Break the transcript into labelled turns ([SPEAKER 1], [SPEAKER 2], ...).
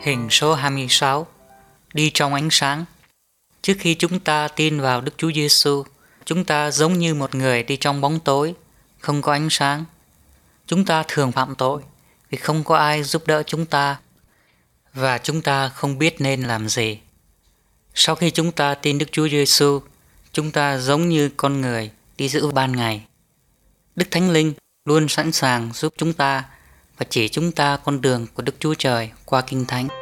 [SPEAKER 1] Hình số 26. Đi trong ánh sáng. Trước khi chúng ta tin vào Đức Chúa Giêsu, chúng ta giống như một người đi trong bóng tối, không có ánh sáng. Chúng ta thường phạm tội vì không có ai giúp đỡ chúng ta và chúng ta không biết nên làm gì. Sau khi chúng ta tin Đức Chúa Giêsu, chúng ta giống như con người đi giữa ban ngày. Đức Thánh Linh luôn sẵn sàng giúp chúng ta và chỉ chúng ta con đường của Đức Chúa Trời qua Kinh Thánh.